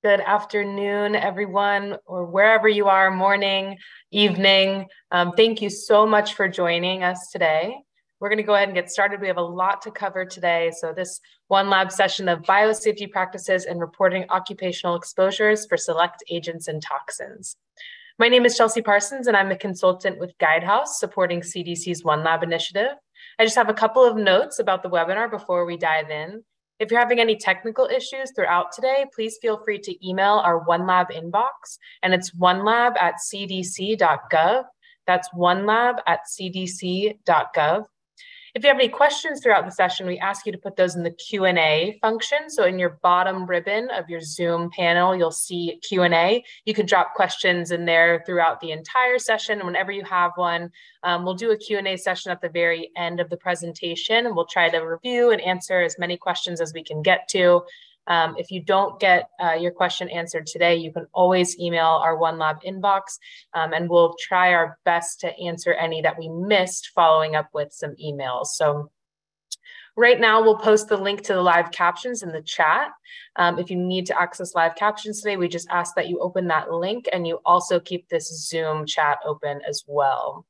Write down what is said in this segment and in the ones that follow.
Good afternoon, everyone, or wherever you are, morning, evening. Thank you so much for joining us today. We're going to go ahead and get started. We have a lot to cover today. So this one lab session of biosafety practices and reporting occupational exposures for select agents and toxins. My name is Chelsea Parsons, and I'm a consultant with Guidehouse supporting CDC's One Lab initiative. I just have a couple of notes about the webinar before we dive in. If you're having any technical issues throughout today, please feel free to email our OneLab inbox, and it's onelab@cdc.gov. That's onelab@cdc.gov. If you have any questions throughout the session, we ask you to put those in the Q&A function. So in your bottom ribbon of your Zoom panel, you'll see Q&A. You can drop questions in there throughout the entire session. And whenever you have one, we'll do a Q&A session at the very end of the presentation, and we'll try to review and answer as many questions as we can get to. If you don't get your question answered today, you can always email our OneLab inbox, and we'll try our best to answer any that we missed following up with some emails. So right now, we'll post the link to the live captions in the chat. If you need to access live captions today, we just ask that you open that link and you also keep this Zoom chat open as well.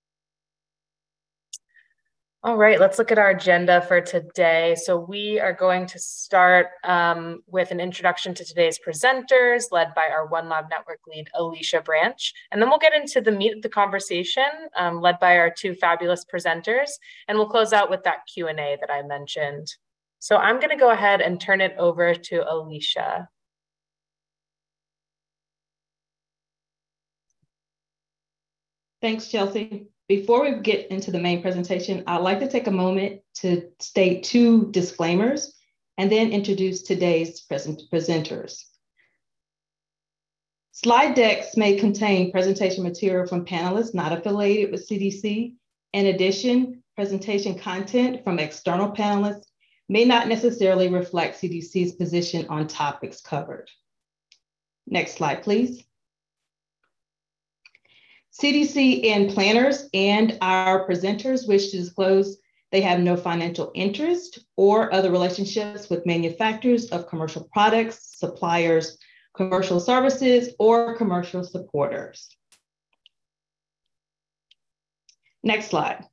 All right, let's look at our agenda for today. So we are going to start with an introduction to today's presenters, led by our OneLab Network lead, Alicia Branch. And then we'll get into the meat of the conversation, led by our two fabulous presenters. And we'll close out with that Q&A that I mentioned. So I'm gonna go ahead and turn it over to Alicia. Thanks, Chelsea. Before we get into the main presentation, I'd like to take a moment to state two disclaimers and then introduce today's presenters. Slide decks may contain presentation material from panelists not affiliated with CDC. In addition, presentation content from external panelists may not necessarily reflect CDC's position on topics covered. Next slide, please. CDC and planners and our presenters wish to disclose they have no financial interest or other relationships with manufacturers of commercial products, suppliers, commercial services, or commercial supporters. Next slide.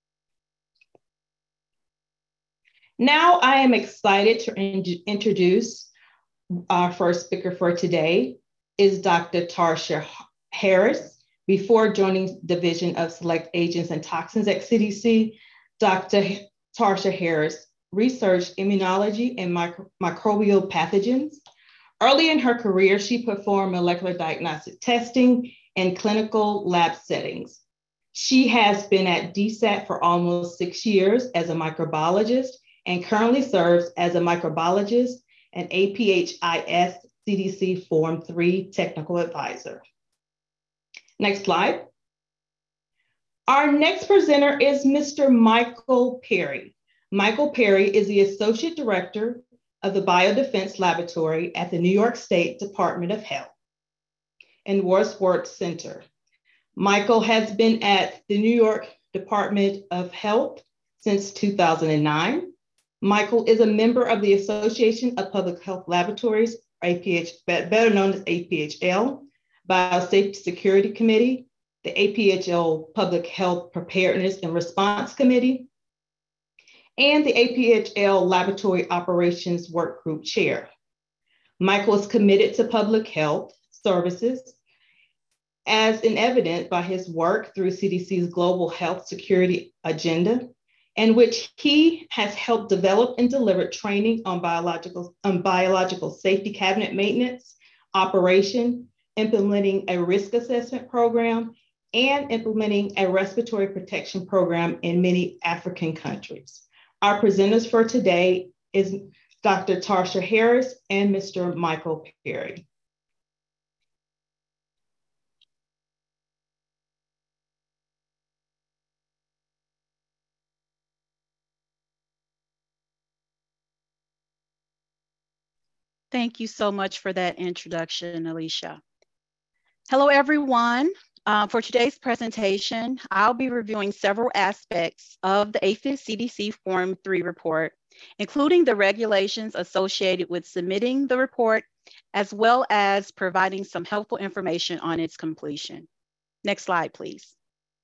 Now I am excited to introduce our first speaker for today is Dr. Tarsha Harris. Before joining Division of Select Agents and Toxins at CDC, Dr. Tarsha Harris researched immunology and microbial pathogens. Early in her career, she performed molecular diagnostic testing in clinical lab settings. She has been at DSAT for almost 6 years as a microbiologist and currently serves as a microbiologist and APHIS CDC Form 3 technical advisor. Next slide. Our next presenter is Mr. Michael Perry. Michael Perry is the Associate Director of the Biodefense Laboratory at the New York State Department of Health and Wadsworth Center. Michael has been at the New York Department of Health since 2009. Michael is a member of the Association of Public Health Laboratories, better known as APHL, Biosafety Security Committee, the APHL Public Health Preparedness and Response Committee, and the APHL Laboratory Operations Work Group Chair. Michael is committed to public health services, as in evident by his work through CDC's Global Health Security Agenda, in which he has helped develop and deliver training on biological safety cabinet maintenance, operation, implementing a risk assessment program, and implementing a respiratory protection program in many African countries. Our presenters for today is Dr. Tarsha Harris and Mr. Michael Perry. Thank you so much for that introduction, Alicia. Hello, everyone. For today's presentation, I'll be reviewing several aspects of the APHIS CDC Form 3 report including the regulations associated with submitting the report, as well as providing some helpful information on its completion. Next slide, please.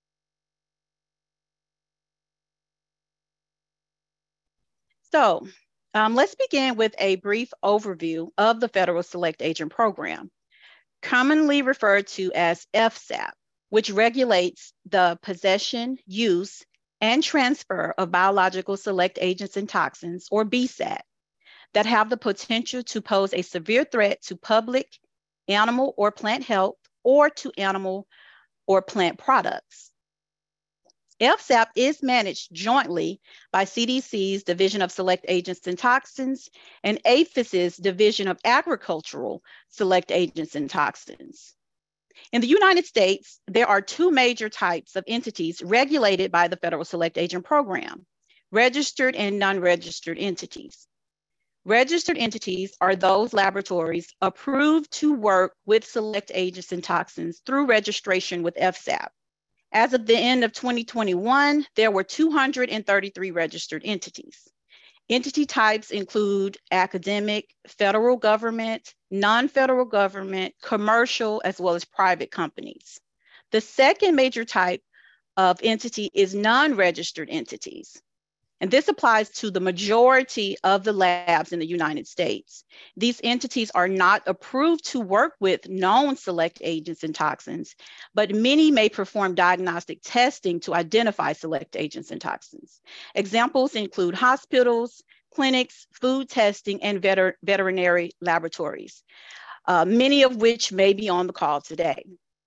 So let's begin with a brief overview of the Federal Select Agent Program, commonly referred to as FSAP, which regulates the possession, use, and transfer of biological select agents and toxins, or BSAT, that have the potential to pose a severe threat to public, animal, or plant health, or to animal or plant products. FSAP is managed jointly by CDC's Division of Select Agents and Toxins and APHIS's Division of Agricultural Select Agents and Toxins. In the United States, there are two major types of entities regulated by the Federal Select Agent Program: registered and non-registered entities. Registered entities are those laboratories approved to work with select agents and toxins through registration with FSAP. As of the end of 2021, there were 233 registered entities. Entity types include academic, federal government, non-federal government, commercial, as well as private companies. The second major type of entity is non-registered entities. And this applies to the majority of the labs in the United States. These entities are not approved to work with known select agents and toxins, but many may perform diagnostic testing to identify select agents and toxins. Examples include hospitals, clinics, food testing, and veterinary laboratories, many of which may be on the call today.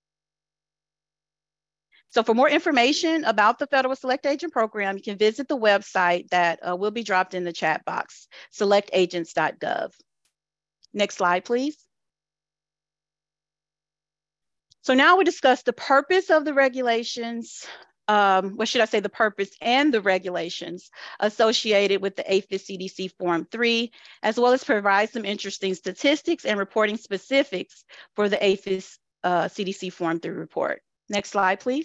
So for more information about the Federal Select Agent Program, you can visit the website that will be dropped in the chat box, selectagents.gov. Next slide, please. So now we discuss the purpose of the regulations, the purpose and the regulations associated with the APHIS CDC Form 3, as well as provide some interesting statistics and reporting specifics for the APHIS CDC Form 3 report. Next slide, please.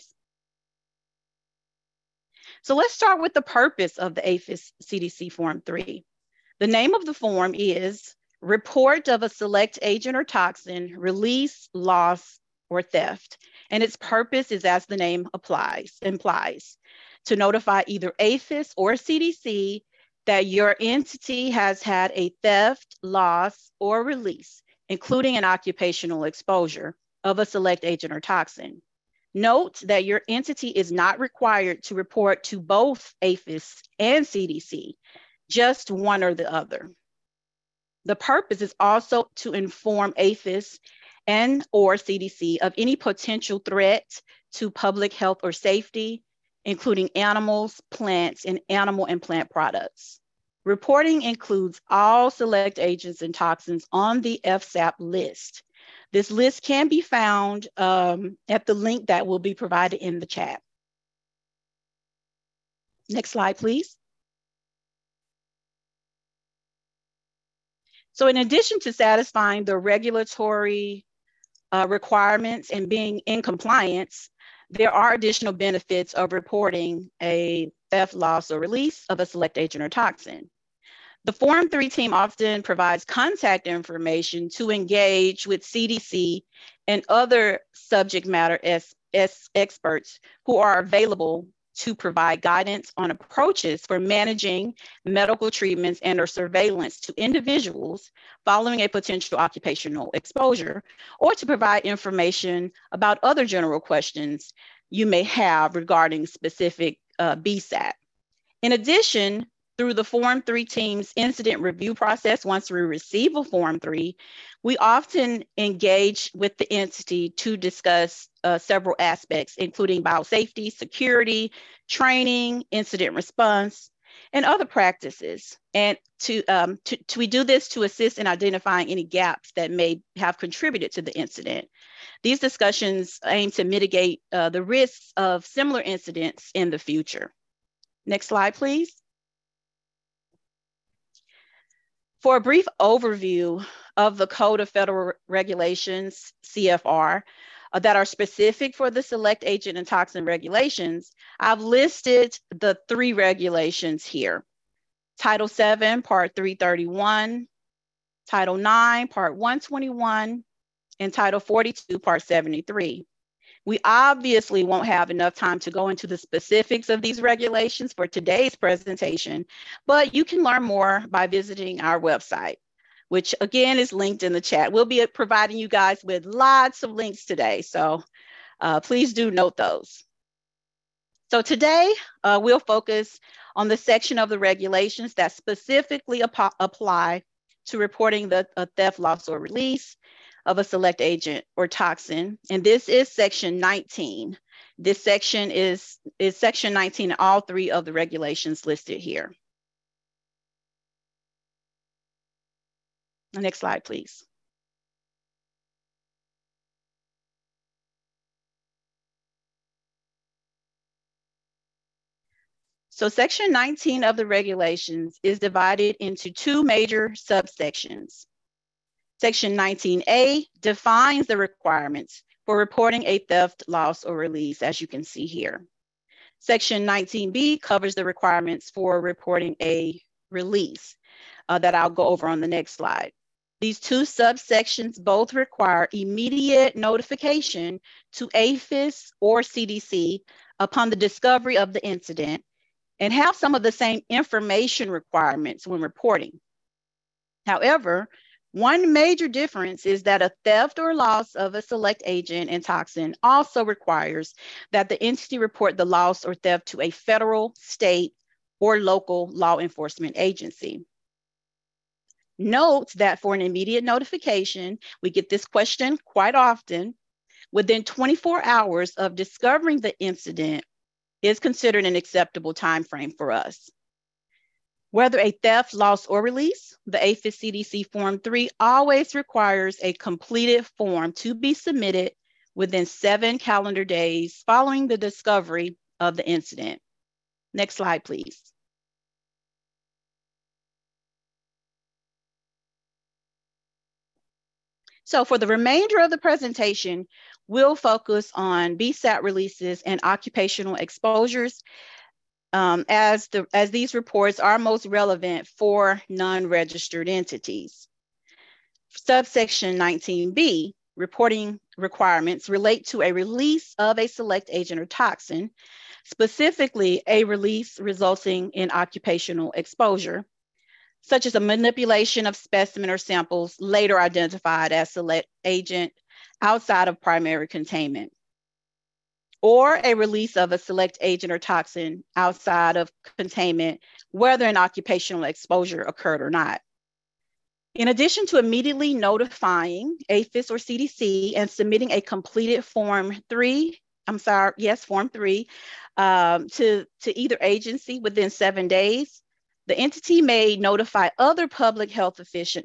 So let's start with the purpose of the APHIS CDC Form 3. The name of the form is Report of a Select Agent or Toxin, Release, Loss, or Theft. And its purpose is, as the name implies, to notify either APHIS or CDC that your entity has had a theft, loss, or release, including an occupational exposure of a select agent or toxin. Note that your entity is not required to report to both APHIS and CDC, just one or the other. The purpose is also to inform APHIS and or CDC of any potential threat to public health or safety, including animals, plants, and animal and plant products. Reporting includes all select agents and toxins on the FSAP list. This list can be found at the link that will be provided in the chat. Next slide, please. So in addition to satisfying the regulatory requirements and being in compliance, there are additional benefits of reporting a theft, loss, or release of a select agent or toxin. The Form 3 team often provides contact information to engage with CDC and other subject matter experts who are available to provide guidance on approaches for managing medical treatments and or surveillance to individuals following a potential occupational exposure, or to provide information about other general questions you may have regarding specific BSAT. In addition, through the Form 3 team's incident review process, once we receive a Form 3, we often engage with the entity to discuss several aspects, including biosafety, security, training, incident response, and other practices. And we do this to assist in identifying any gaps that may have contributed to the incident. These discussions aim to mitigate the risks of similar incidents in the future. Next slide, please. For a brief overview of the Code of Federal Regulations, CFR, that are specific for the select agent and toxin regulations, I've listed the 3 regulations here. Title 7, Part 331, Title 9, Part 121, and Title 42, Part 73. We obviously won't have enough time to go into the specifics of these regulations for today's presentation, but you can learn more by visiting our website, which again is linked in the chat. We'll be providing you guys with lots of links today, so please do note those. So today, we'll focus on the section of the regulations that specifically apply to reporting the theft, loss, or release of a select agent or toxin. And this is section 19. This section is section 19 in all three of the regulations listed here. Next slide, please. So section 19 of the regulations is divided into two major subsections. Section 19A defines the requirements for reporting a theft, loss, or release, as you can see here. Section 19B covers the requirements for reporting a release that I'll go over on the next slide. These two subsections both require immediate notification to APHIS or CDC upon the discovery of the incident and have some of the same information requirements when reporting. However, one major difference is that a theft or loss of a select agent and toxin also requires that the entity report the loss or theft to a federal, state, or local law enforcement agency. Note that for an immediate notification, we get this question quite often, within 24 hours of discovering the incident is considered an acceptable time frame for us. Whether a theft, loss, or release, the APHIS CDC Form 3 always requires a completed form to be submitted within 7 calendar days following the discovery of the incident. Next slide, please. So for the remainder of the presentation, we'll focus on BSAT releases and occupational exposures as these reports are most relevant for non-registered entities. Subsection 19B, reporting requirements relate to a release of a select agent or toxin, specifically a release resulting in occupational exposure, such as a manipulation of specimen or samples later identified as select agent outside of primary containment, or a release of a select agent or toxin outside of containment, whether an occupational exposure occurred or not. In addition to immediately notifying APHIS or CDC and submitting a completed Form 3, Form 3 to either agency within 7 days, the entity may notify other public health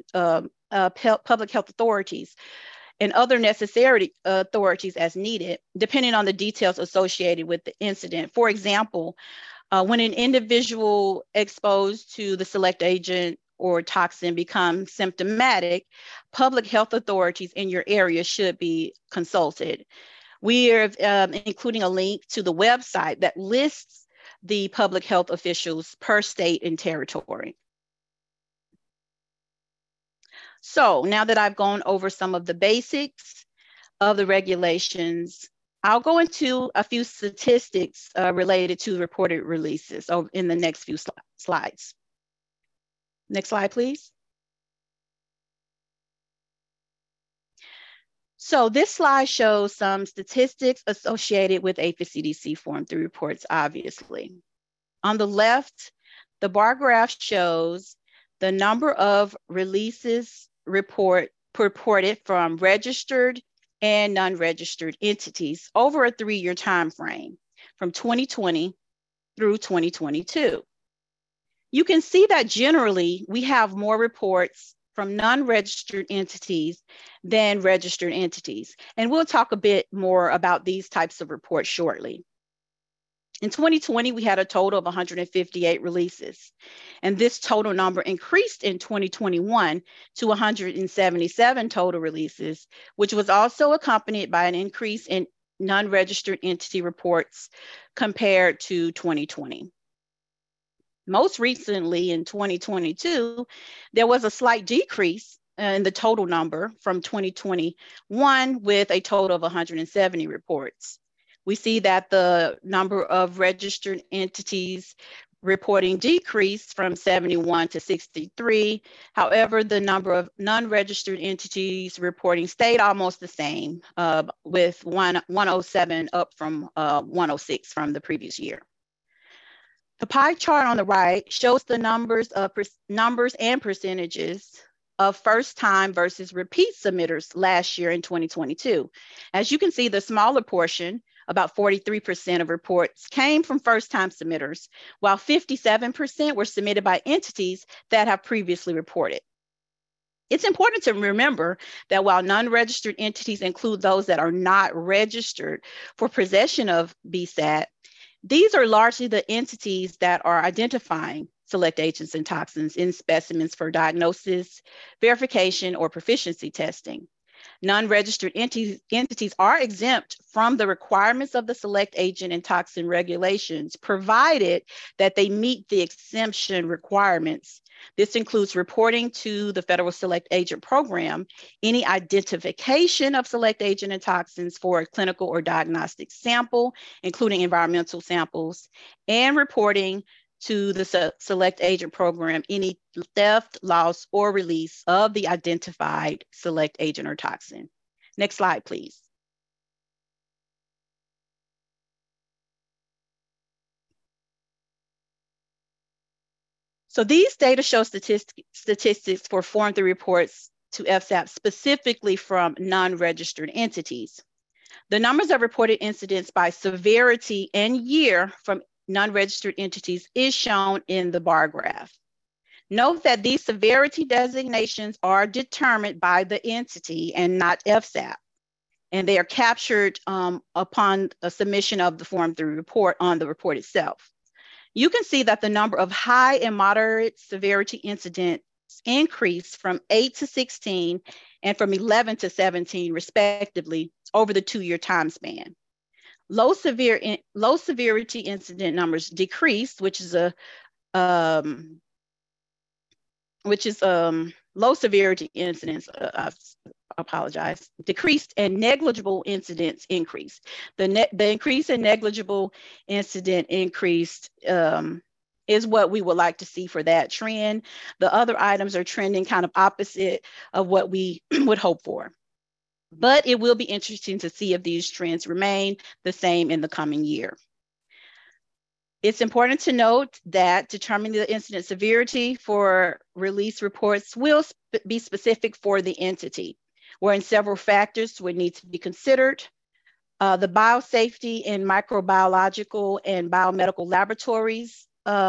authorities and other necessary authorities as needed, depending on the details associated with the incident. For example, when an individual exposed to the select agent or toxin becomes symptomatic, public health authorities in your area should be consulted. We are including a link to the website that lists the public health officials per state and territory. So now that I've gone over some of the basics of the regulations, I'll go into a few statistics related to reported releases in the next few slides. Next slide, please. So this slide shows some statistics associated with APHIS CDC Form 3 reports, obviously. On the left, the bar graph shows the number of releases reported from registered and non-registered entities over a 3-year time frame from 2020 through 2022. You can see that generally we have more reports from non-registered entities than registered entities. And we'll talk a bit more about these types of reports shortly. In 2020, we had a total of 158 releases. And this total number increased in 2021 to 177 total releases, which was also accompanied by an increase in non-registered entity reports compared to 2020. Most recently in 2022, there was a slight decrease in the total number from 2021 with a total of 170 reports. We see that the number of registered entities reporting decreased from 71 to 63. However, the number of non-registered entities reporting stayed almost the same, with 107 up from 106 from the previous year. The pie chart on the right shows the numbers and percentages of first-time versus repeat submitters last year in 2022. As you can see, the smaller portion, about 43% of reports, came from first-time submitters, while 57% were submitted by entities that have previously reported. It's important to remember that while non-registered entities include those that are not registered for possession of BSAT, these are largely the entities that are identifying select agents and toxins in specimens for diagnosis, verification, or proficiency testing. Non-registered entities are exempt from the requirements of the select agent and toxin regulations, provided that they meet the exemption requirements. This includes reporting to the Federal Select Agent Program any identification of select agent and toxins for a clinical or diagnostic sample, including environmental samples, and reporting to the Select Agent Program any theft, loss, or release of the identified select agent or toxin. Next slide, please. So these data show statistics for Form 3 reports to FSAP specifically from non-registered entities. The numbers of reported incidents by severity and year from non-registered entities is shown in the bar graph. Note that these severity designations are determined by the entity and not FSAP, and they are captured upon a submission of the Form 3 report on the report itself. You can see that the number of high and moderate severity incidents increased from 8 to 16 and from 11 to 17 respectively over the 2-year time span. Low severity incident numbers decreased, which is low severity incidents, decreased, and negligible incidents increased. The increase in negligible incident increased is what we would like to see for that trend. The other items are trending kind of opposite of what we would hope for. But it will be interesting to see if these trends remain the same in the coming year. It's important to note that determining the incident severity for release reports will be specific for the entity, wherein several factors would need to be considered. The biosafety and microbiological and biomedical laboratories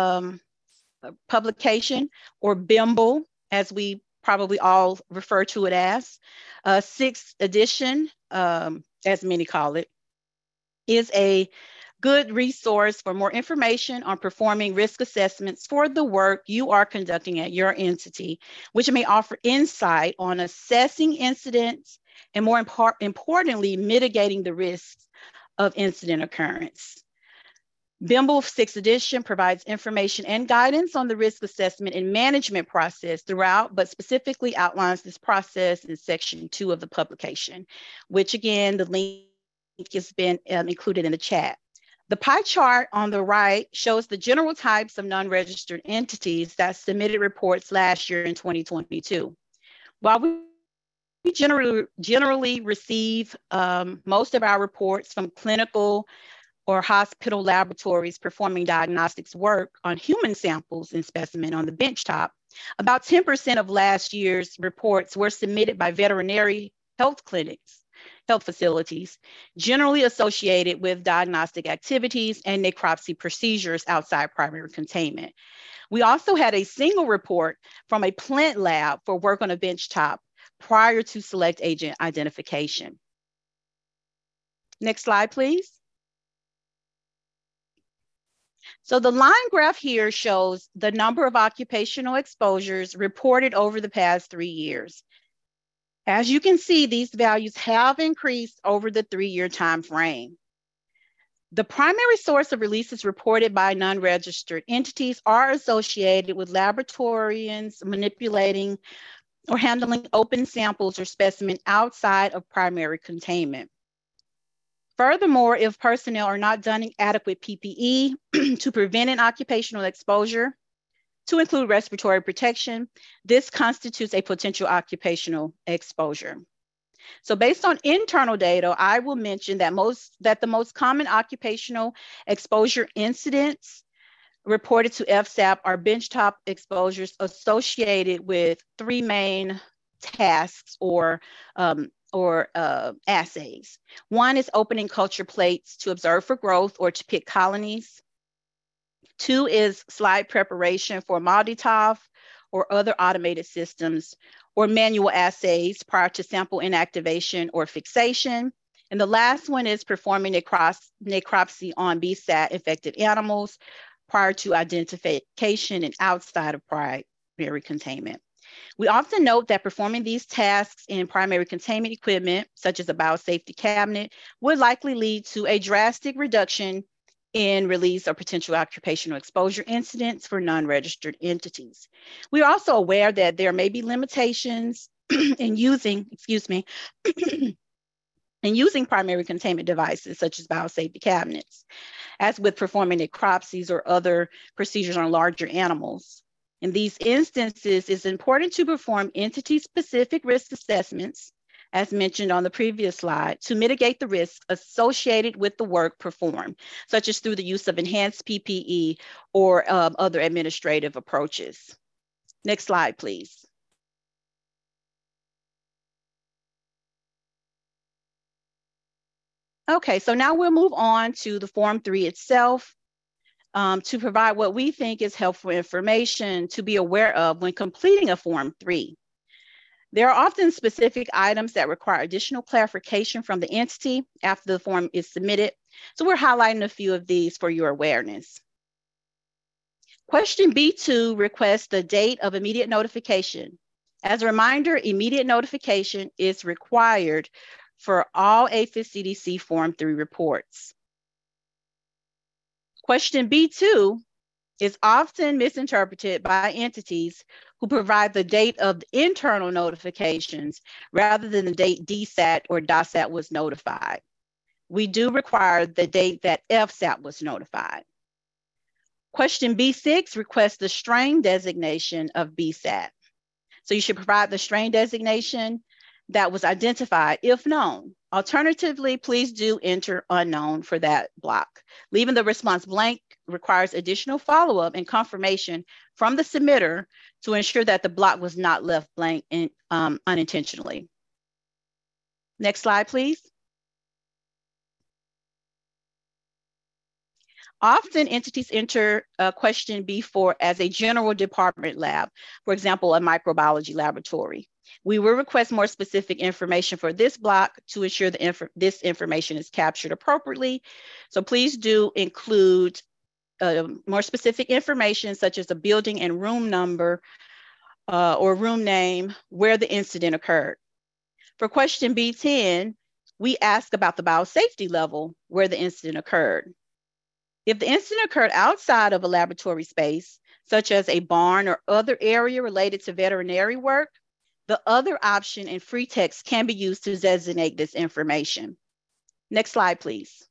publication, or BIMBLE, as we probably all refer to it as. 6th edition, as many call it, is a good resource for more information on performing risk assessments for the work you are conducting at your entity, which may offer insight on assessing incidents and, more importantly, mitigating the risks of incident occurrence. BIMBLE 6th edition provides information and guidance on the risk assessment and management process throughout, but specifically outlines this process in section 2 of the publication, which again, the link has been included in the chat. The pie chart on the right shows the general types of non-registered entities that submitted reports last year in 2022. While we generally receive most of our reports from clinical or hospital laboratories performing diagnostics work on human samples and specimen on the benchtop, about 10% of last year's reports were submitted by veterinary health clinics, health facilities, generally associated with diagnostic activities and necropsy procedures outside primary containment. We also had a single report from a plant lab for work on a benchtop prior to select agent identification. Next slide, please. So the line graph here shows the number of occupational exposures reported over the past 3 years. As you can see, these values have increased over the 3-year time frame. The primary source of releases reported by non-registered entities are associated with laboratorians manipulating or handling open samples or specimen outside of primary containment. Furthermore, if personnel are not donning adequate PPE to prevent an occupational exposure, to include respiratory protection, this constitutes a potential occupational exposure. So based on internal data, I will mention that the most common occupational exposure incidents reported to FSAP are benchtop exposures associated with three main tasks or assays. One is opening culture plates to observe for growth or to pick colonies. Two is slide preparation for MALDI-TOF or other automated systems, or manual assays prior to sample inactivation or fixation. And the last one is performing necropsy on BSAT infected animals prior to identification and outside of primary containment. We often note that performing these tasks in primary containment equipment, such as a biosafety cabinet, would likely lead to a drastic reduction in release or potential occupational exposure incidents for non-registered entities. We are also aware that there may be limitations in using primary containment devices such as biosafety cabinets, as with performing necropsies or other procedures on larger animals. In these instances, it's important to perform entity-specific risk assessments, as mentioned on the previous slide, to mitigate the risks associated with the work performed, such as through the use of enhanced PPE or other administrative approaches. Next slide, please. Okay, so now we'll move on to the Form 3 itself to provide what we think is helpful information to be aware of when completing a Form 3. There are often specific items that require additional clarification from the entity after the form is submitted. So we're highlighting a few of these for your awareness. Question B2 requests the date of immediate notification. As a reminder, immediate notification is required for all APHIS CDC Form 3 reports. Question B2 is often misinterpreted by entities who provide the date of the internal notifications rather than the date DSAT or DOSAT was notified. We do require the date that FSAP was notified. Question B6 requests the strain designation of BSAT. So you should provide the strain designation that was identified if known. Alternatively, please do enter unknown for that block. Leaving the response blank requires additional follow-up and confirmation from the submitter to ensure that the block was not left blank unintentionally. Next slide, please. Often entities enter question B4 as a general department lab, for example, a microbiology laboratory. We will request more specific information for this block to ensure that this information is captured appropriately. So please do include more specific information such as a building and room number or room name where the incident occurred. For question B10, we ask about the biosafety level where the incident occurred. If the incident occurred outside of a laboratory space, such as a barn or other area related to veterinary work, the other option in free text can be used to designate this information. Next slide, please.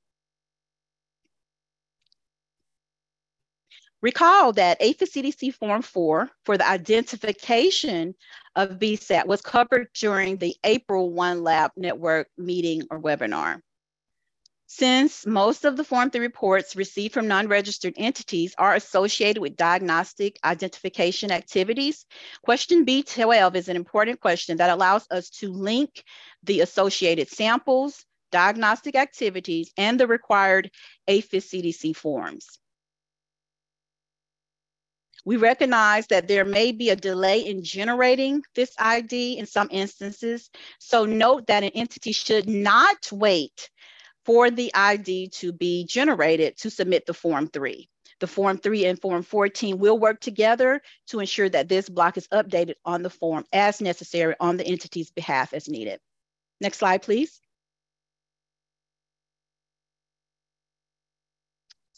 Recall that APHIS CDC Form 4 for the identification of BSAT was covered during the April 1 Lab Network meeting or webinar. Since most of the Form 3 reports received from non-registered entities are associated with diagnostic identification activities, question B12 is an important question that allows us to link the associated samples, diagnostic activities, and the required APHIS CDC forms. We recognize that there may be a delay in generating this ID in some instances, so note that an entity should not wait for the ID to be generated to submit the Form 3. The Form 3 and Form 14 will work together to ensure that this block is updated on the form as necessary on the entity's behalf as needed. Next slide, please.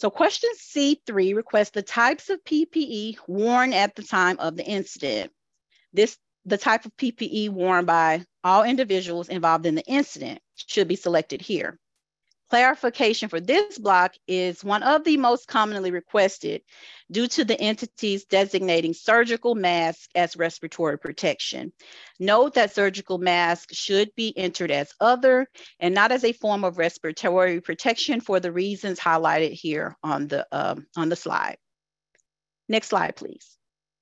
So question C3 requests the types of PPE worn at the time of the incident. The type of PPE worn by all individuals involved in the incident should be selected here. Clarification for this block is one of the most commonly requested due to the entities designating surgical masks as respiratory protection. Note that surgical masks should be entered as other and not as a form of respiratory protection for the reasons highlighted here on the slide. Next slide, please.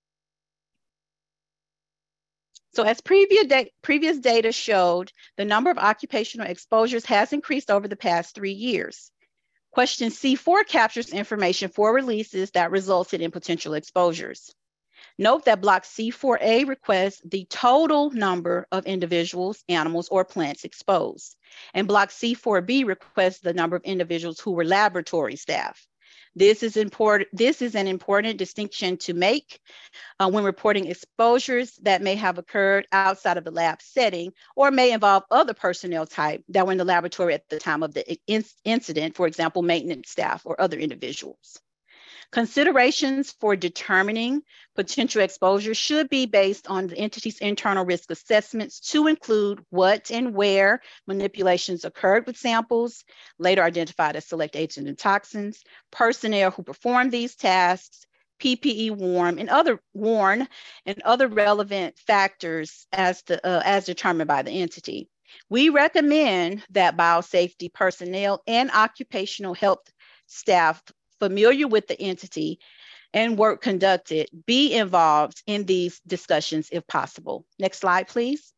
So as previous data showed, the number of occupational exposures has increased over the past 3 years. Question C4 captures information for releases that resulted in potential exposures. Note that block C4A requests the total number of individuals, animals, or plants exposed. And block C4B requests the number of individuals who were laboratory staff. This is an important distinction to make when reporting exposures that may have occurred outside of the lab setting or may involve other personnel type that were in the laboratory at the time of the incident, for example, maintenance staff or other individuals. Considerations for determining potential exposure should be based on the entity's internal risk assessments to include what and where manipulations occurred with samples, later identified as select agents and toxins, personnel who performed these tasks, PPE worn, and other relevant factors as determined by the entity. We recommend that biosafety personnel and occupational health staff familiar with the entity and work conducted be involved in these discussions if possible. Next slide, please.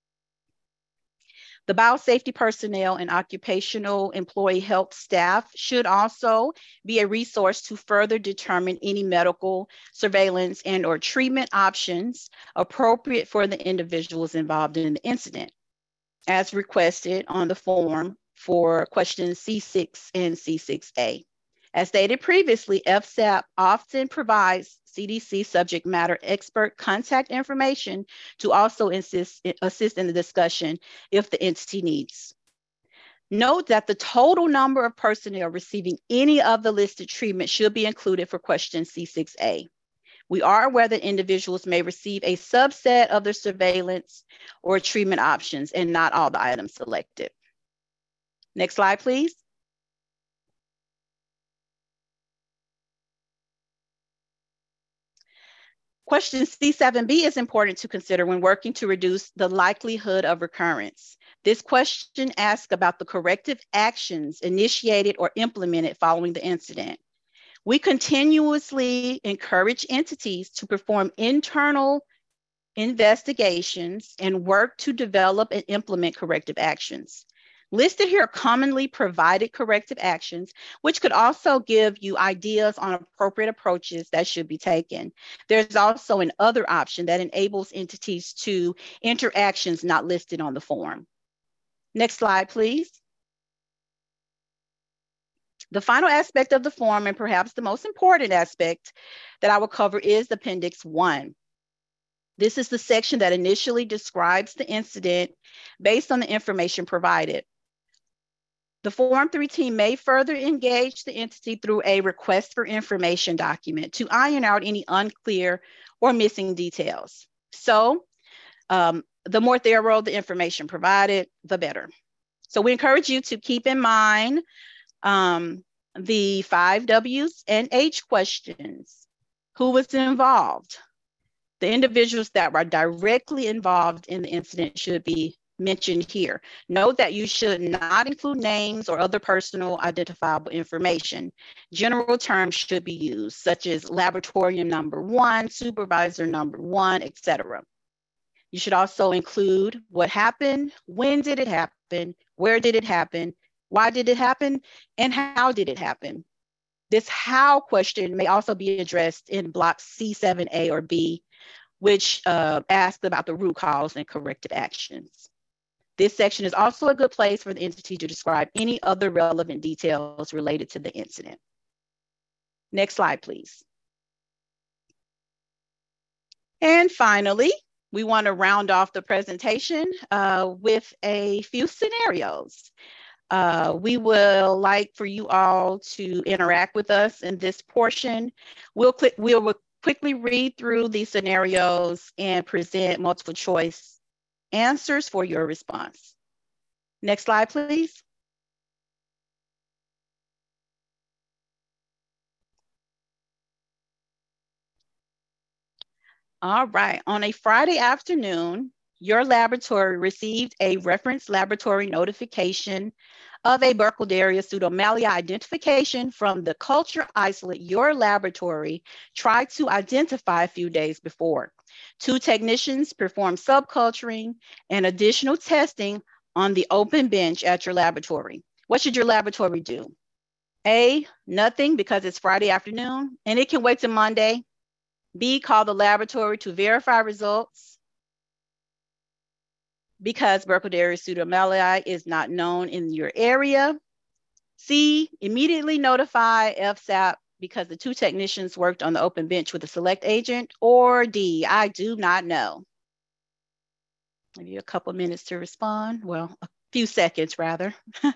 The biosafety personnel and occupational employee health staff should also be a resource to further determine any medical surveillance and or treatment options appropriate for the individuals involved in the incident, as requested on the form for questions C6 and C6A. As stated previously, FSAP often provides CDC subject matter expert contact information to also assist in the discussion if the entity needs. Note that the total number of personnel receiving any of the listed treatment should be included for question C6A. We are aware that individuals may receive a subset of their surveillance or treatment options and not all the items selected. Next slide, please. Question C7B is important to consider when working to reduce the likelihood of recurrence. This question asks about the corrective actions initiated or implemented following the incident. We continuously encourage entities to perform internal investigations and work to develop and implement corrective actions. Listed here are commonly provided corrective actions, which could also give you ideas on appropriate approaches that should be taken. There's also an other option that enables entities to enter actions not listed on the form. Next slide, please. The final aspect of the form, and perhaps the most important aspect that I will cover, is Appendix 1. This is the section that initially describes the incident based on the information provided. The Form 3 team may further engage the entity through a request for information document to iron out any unclear or missing details. So the more thorough the information provided, the better. So we encourage you to keep in mind the 5 W's and H questions. Who was involved? The individuals that were directly involved in the incident should be mentioned here. Note that you should not include names or other personal identifiable information. General terms should be used, such as laboratorium number 1, supervisor number 1, etc. You should also include what happened, when did it happen, where did it happen, why did it happen, and how did it happen. This how question may also be addressed in blocks C7A or B, which asks about the root cause and corrective actions. This section is also a good place for the entity to describe any other relevant details related to the incident. Next slide, please. And finally, we want to round off the presentation with a few scenarios. We will like for you all to interact with us in this portion. We'll quickly read through these scenarios and present multiple choice answers for your response. Next slide, please. All right, on a Friday afternoon, your laboratory received a reference laboratory notification of a Burkholderia pseudomalei identification from the culture isolate your laboratory tried to identify a few days before. 2 technicians performed subculturing and additional testing on the open bench at your laboratory. What should your laboratory do? A, nothing because it's Friday afternoon and it can wait till Monday. B, call the laboratory to verify results because Burkholderia pseudomalei is not known in your area. C, immediately notify FSAP because the 2 technicians worked on the open bench with a select agent. Or D, I do not know. Give you a couple minutes to respond. Well, a few seconds rather.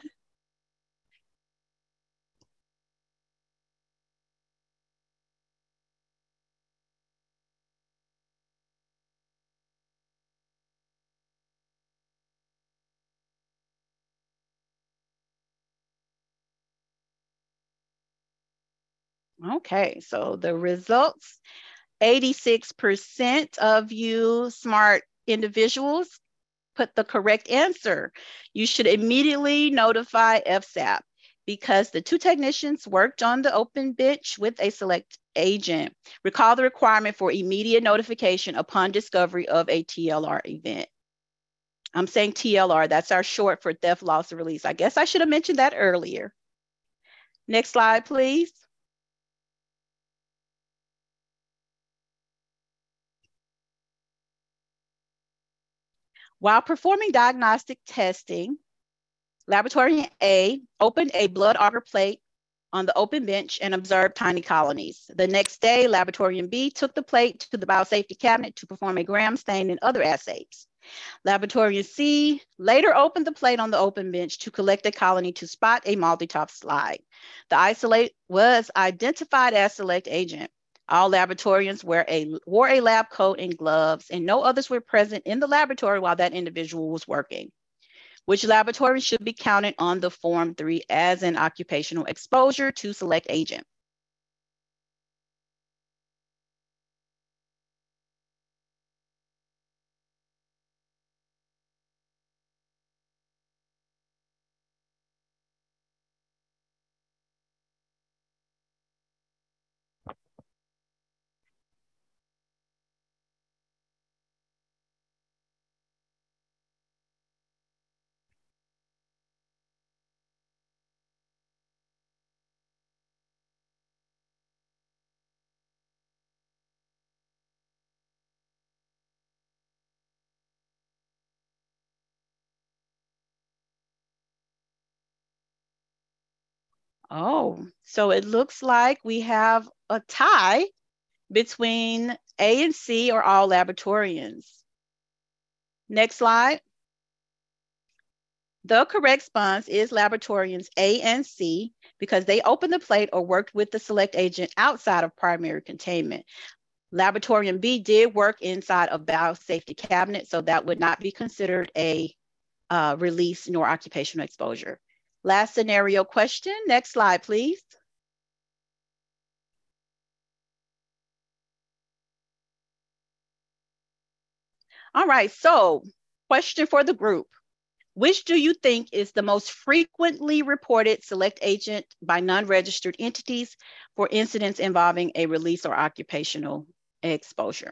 Okay, so the results, 86% of you smart individuals put the correct answer. You should immediately notify FSAP because the 2 technicians worked on the open bench with a select agent. Recall the requirement for immediate notification upon discovery of a TLR event. I'm saying TLR, that's our short for theft, loss, or release. I guess I should have mentioned that earlier. Next slide, please. While performing diagnostic testing, Laboratory A opened a blood agar plate on the open bench and observed tiny colonies. The next day, Laboratorium B took the plate to the biosafety cabinet to perform a gram stain and other assays. Laboratorium C later opened the plate on the open bench to collect a colony to spot a multi-top slide. The isolate was identified as select agent. All laboratorians wore a lab coat and gloves, and no others were present in the laboratory while that individual was working. Which laboratory should be counted on the Form 3 as an occupational exposure to select agent? Oh, so it looks like we have a tie between A and C, or all laboratorians. Next slide. The correct response is laboratorians A and C because they opened the plate or worked with the select agent outside of primary containment. Laboratorium B did work inside of biosafety cabinet, so that would not be considered a release nor occupational exposure. Last scenario question. Next slide, please. All right, so question for the group. Which do you think is the most frequently reported select agent by non-registered entities for incidents involving a release or occupational exposure?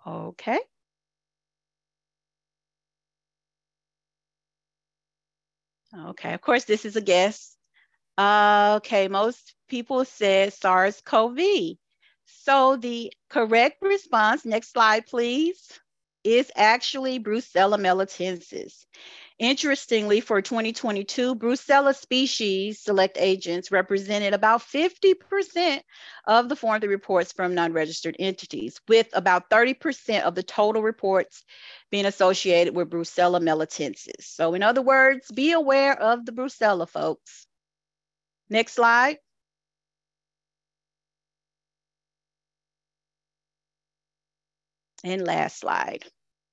Okay. Okay, of course, this is a guess. Okay, most people said SARS-CoV. So the correct response, next slide, please, is actually Brucella melitensis. Interestingly, for 2022, Brucella species select agents represented about 50% of the 403 reports from non-registered entities, with about 30% of the total reports being associated with Brucella melitensis. So in other words, be aware of the Brucella, folks. Next slide. And last slide.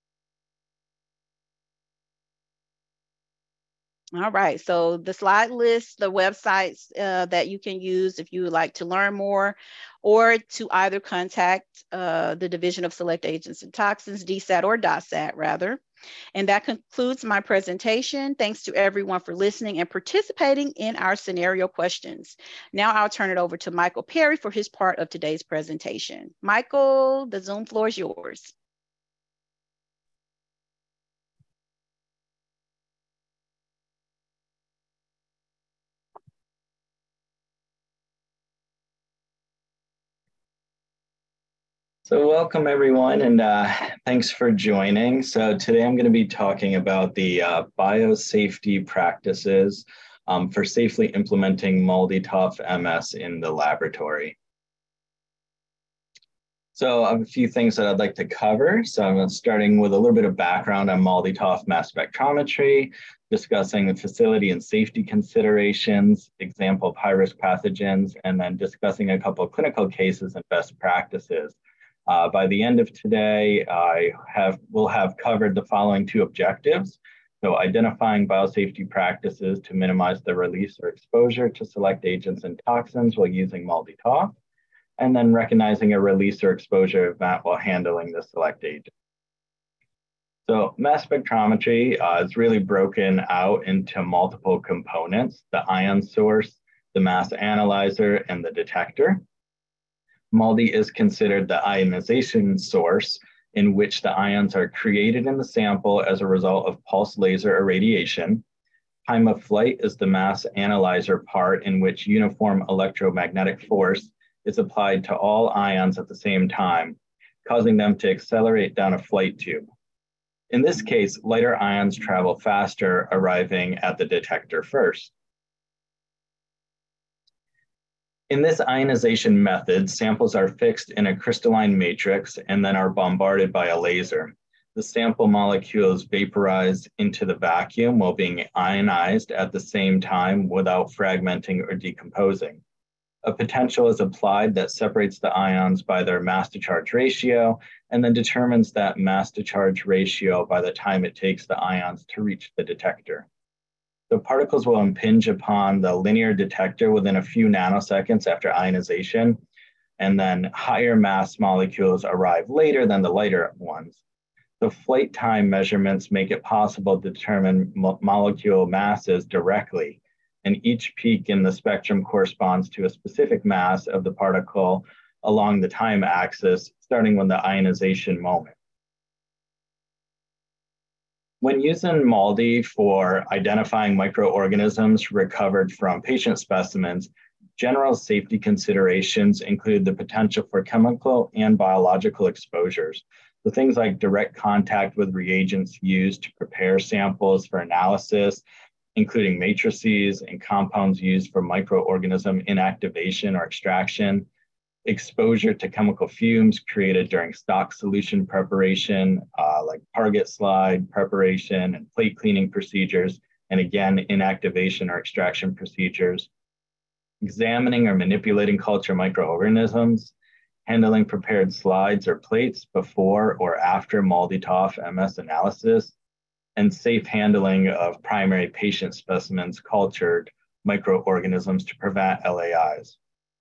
All right, so the slide lists the websites that you can use if you would like to learn more, or to either contact the Division of Select Agents and Toxins, DSAT or DOSAT rather. And that concludes my presentation. Thanks to everyone for listening and participating in our scenario questions. Now I'll turn it over to Michael Perry for his part of today's presentation. Michael, the Zoom floor is yours. So welcome everyone, and thanks for joining. So today I'm going to be talking about the biosafety practices for safely implementing MALDI-TOF MS in the laboratory. So I have a few things that I'd like to cover. So I'm starting with a little bit of background on MALDI-TOF mass spectrometry, discussing the facility and safety considerations, example of high-risk pathogens, and then discussing a couple of clinical cases and best practices. By the end of today, we'll have covered the following two objectives. So identifying biosafety practices to minimize the release or exposure to select agents and toxins while using MALDI-TOF, and then recognizing a release or exposure event while handling the select agent. So mass spectrometry is really broken out into multiple components: the ion source, the mass analyzer, and the detector. MALDI is considered the ionization source, in which the ions are created in the sample as a result of pulse laser irradiation. Time of flight is the mass analyzer part, in which uniform electromagnetic force is applied to all ions at the same time, causing them to accelerate down a flight tube. In this case, lighter ions travel faster, arriving at the detector first. In this ionization method, samples are fixed in a crystalline matrix and then are bombarded by a laser. The sample molecules vaporize into the vacuum while being ionized at the same time without fragmenting or decomposing. A potential is applied that separates the ions by their mass to charge ratio and then determines that mass to charge ratio by the time it takes the ions to reach the detector. The particles will impinge upon the linear detector within a few nanoseconds after ionization, and then higher mass molecules arrive later than the lighter ones. The flight time measurements make it possible to determine molecule masses directly, and each peak in the spectrum corresponds to a specific mass of the particle along the time axis, starting with the ionization moment. When using MALDI for identifying microorganisms recovered from patient specimens, general safety considerations include the potential for chemical and biological exposures. So things like direct contact with reagents used to prepare samples for analysis, including matrices and compounds used for microorganism inactivation or extraction, exposure to chemical fumes created during stock solution preparation, like target slide preparation and plate cleaning procedures, and again, inactivation or extraction procedures, examining or manipulating culture microorganisms, handling prepared slides or plates before or after MALDI-TOF MS analysis, and safe handling of primary patient specimens cultured microorganisms to prevent LAIs.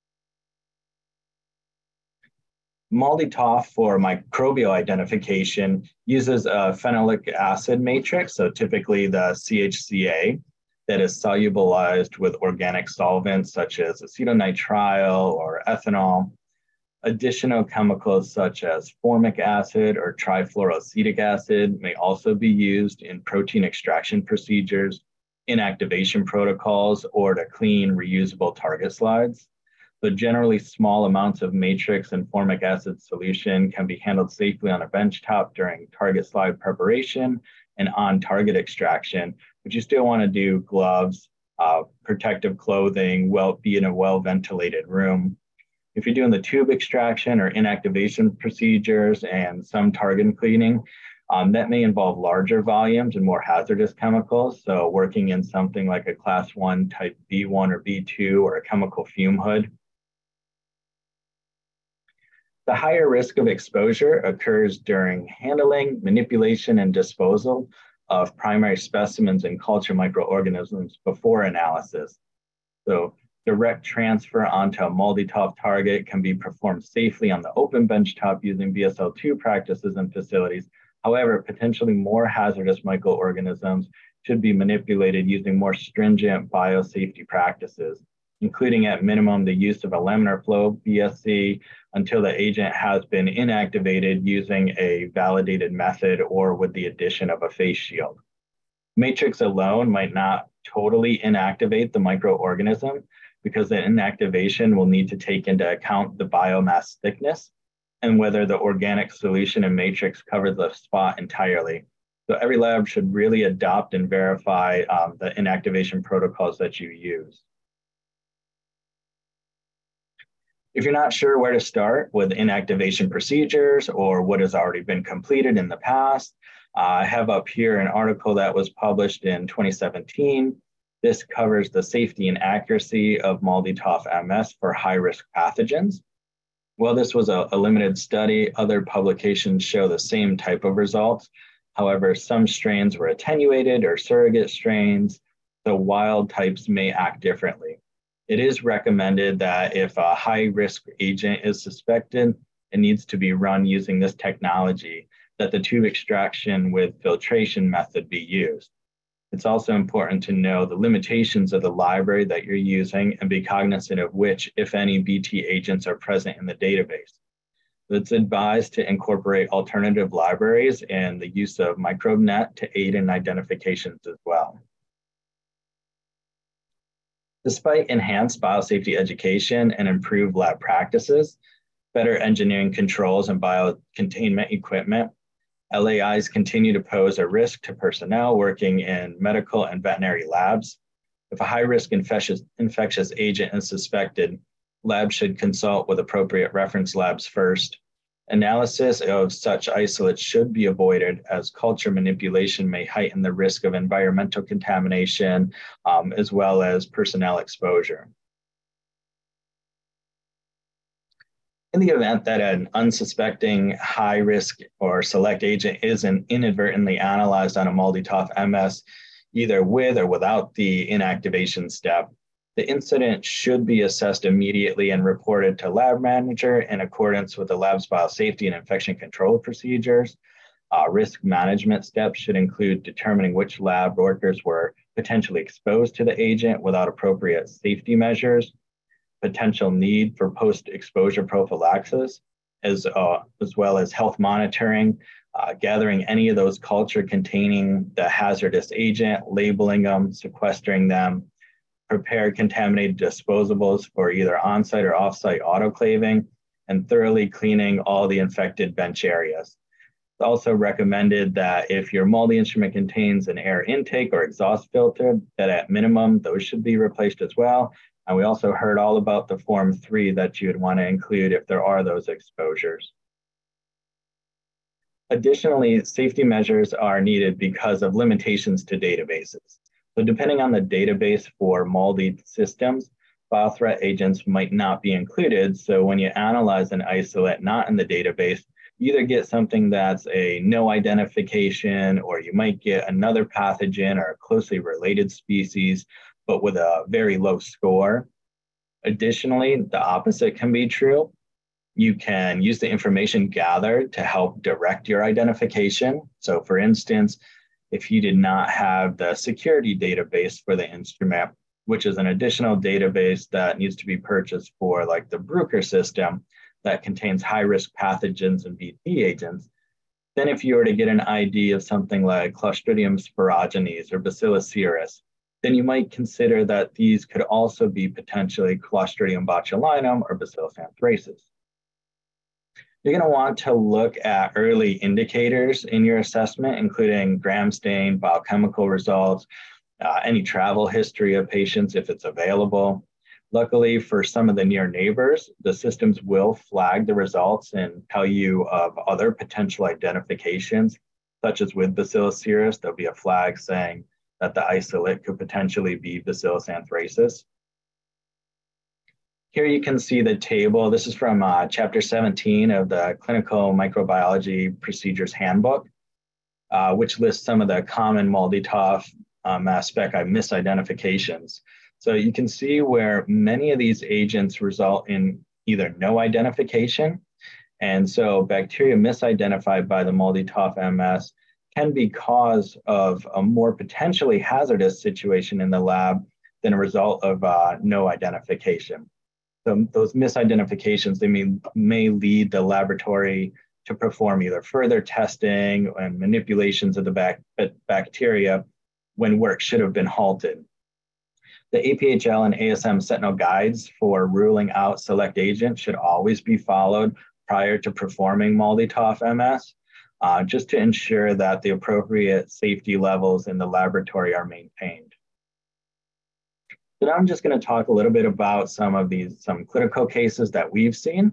MALDI-TOF for microbial identification uses a phenolic acid matrix, so typically the CHCA, that is solubilized with organic solvents such as acetonitrile or ethanol. Additional chemicals such as formic acid or trifluoroacetic acid may also be used in protein extraction procedures, inactivation protocols, or to clean reusable target slides. But generally, small amounts of matrix and formic acid solution can be handled safely on a benchtop during target slide preparation and on target extraction, but you still want to do gloves, protective clothing, be in a well-ventilated room. If you're doing the tube extraction or inactivation procedures and some target cleaning, that may involve larger volumes and more hazardous chemicals. So working in something like a class 1 type B1 or B2 or a chemical fume hood. The higher risk of exposure occurs during handling, manipulation, and disposal of primary specimens and culture microorganisms before analysis. So direct transfer onto a MALDI-TOF target can be performed safely on the open benchtop using BSL-2 practices and facilities. However, potentially more hazardous microorganisms should be manipulated using more stringent biosafety practices, including at minimum the use of a laminar flow BSC until the agent has been inactivated using a validated method or with the addition of a face shield. Matrix alone might not totally inactivate the microorganism because the inactivation will need to take into account the biomass thickness and whether the organic solution in matrix covers the spot entirely. So every lab should really adopt and verify the inactivation protocols that you use. If you're not sure where to start with inactivation procedures or what has already been completed in the past, I have up here an article that was published in 2017. This covers the safety and accuracy of MALDI-TOF MS for high-risk pathogens. While this was a limited study, other publications show the same type of results. However, some strains were attenuated or surrogate strains, so wild types may act differently. It is recommended that if a high-risk agent is suspected, it needs to be run using this technology, that the tube extraction with filtration method be used. It's also important to know the limitations of the library that you're using and be cognizant of which, if any, BT agents are present in the database. It's advised to incorporate alternative libraries and the use of MicrobeNet to aid in identifications as well. Despite enhanced biosafety education and improved lab practices, better engineering controls and biocontainment equipment, LAIs continue to pose a risk to personnel working in medical and veterinary labs. If a high-risk infectious agent is suspected, labs should consult with appropriate reference labs first. Analysis of such isolates should be avoided as culture manipulation may heighten the risk of environmental contamination as well as personnel exposure. In the event that an unsuspecting high-risk or select agent isn't inadvertently analyzed on a MALDI-TOF MS, either with or without the inactivation step, the incident should be assessed immediately and reported to lab manager in accordance with the lab's biosafety and infection control procedures. Risk management steps should include determining which lab workers were potentially exposed to the agent without appropriate safety measures, potential need for post-exposure prophylaxis, as well as health monitoring, gathering any of those culture containing the hazardous agent, labeling them, sequestering them, prepare contaminated disposables for either on-site or off-site autoclaving, and thoroughly cleaning all the infected bench areas. It's also recommended that if your MALDI instrument contains an air intake or exhaust filter, that at minimum, those should be replaced as well. And we also heard all about the Form 3 that you would want to include if there are those exposures. Additionally, safety measures are needed because of limitations to databases. So depending on the database for MALDI systems, biothreat agents might not be included. So when you analyze an isolate not in the database, you either get something that's a no identification, or you might get another pathogen or a closely related species, but with a very low score. Additionally, the opposite can be true. You can use the information gathered to help direct your identification. So for instance, if you did not have the security database for the instrument, which is an additional database that needs to be purchased for like the Bruker system, that contains high-risk pathogens and BT agents, then if you were to get an ID of something like Clostridium sporogenes or Bacillus cereus, then you might consider that these could also be potentially Clostridium botulinum or Bacillus anthracis. You're going to want to look at early indicators in your assessment, including gram stain, biochemical results, any travel history of patients if it's available. Luckily, for some of the near neighbors, the systems will flag the results and tell you of other potential identifications, such as with Bacillus cereus. There'll be a flag saying that the isolate could potentially be Bacillus anthracis. Here you can see the table. This is from chapter 17 of the Clinical Microbiology Procedures Handbook, which lists some of the common MALDI-TOF mass spec misidentifications. So you can see where many of these agents result in either no identification. And so bacteria misidentified by the MALDI-TOF MS can be cause of a more potentially hazardous situation in the lab than a result of no identification. So those misidentifications, they may lead the laboratory to perform either further testing and manipulations of the bacteria when work should have been halted. The APHL and ASM Sentinel guides for ruling out select agents should always be followed prior to performing MALDI-TOF MS, just to ensure that the appropriate safety levels in the laboratory are maintained. So now I'm just going to talk a little bit about some clinical cases that we've seen.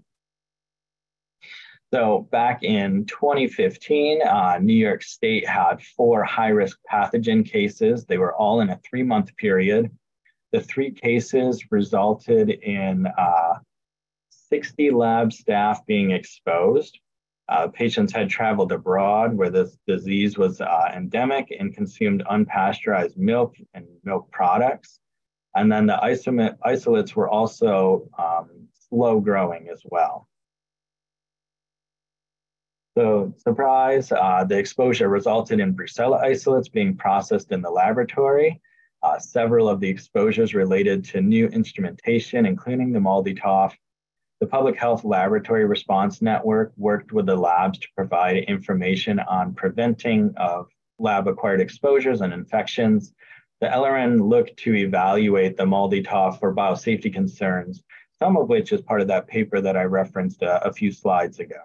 So back in 2015, New York State had 4 high-risk pathogen cases. They were all in a 3-month period. The 3 cases resulted in 60 lab staff being exposed. Patients had traveled abroad where this disease was endemic and consumed unpasteurized milk and milk products. And then the isolates were also slow growing as well. So surprise, the exposure resulted in Brucella isolates being processed in the laboratory. Several of the exposures related to new instrumentation, including the MALDI-TOF. The Public Health Laboratory Response Network worked with the labs to provide information on preventing of lab-acquired exposures and infections. The LRN looked to evaluate the MALDI-TOF for biosafety concerns, some of which is part of that paper that I referenced a few slides ago.